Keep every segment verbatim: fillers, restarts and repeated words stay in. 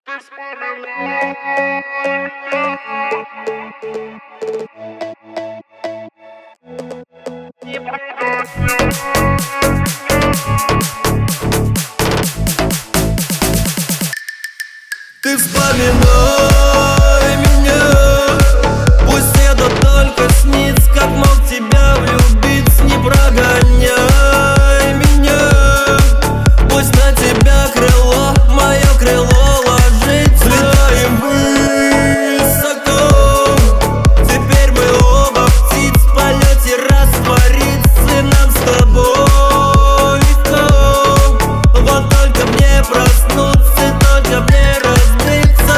Ты вспоминай меня, пусть это только снится, как мог тебя влюбиться. Не прогоняй меня, пусть на тебя крыло, мое крыло ложится. Взлетаем высоко, теперь мы оба птиц в полете раствориться нам с тобой легко. Вот только мне проснуться, только мне разбиться.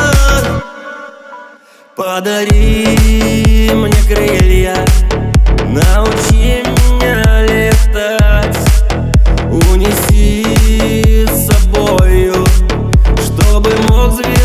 Подари мне крылья, научи меня летать, унеси с собою, чтобы мог звездать.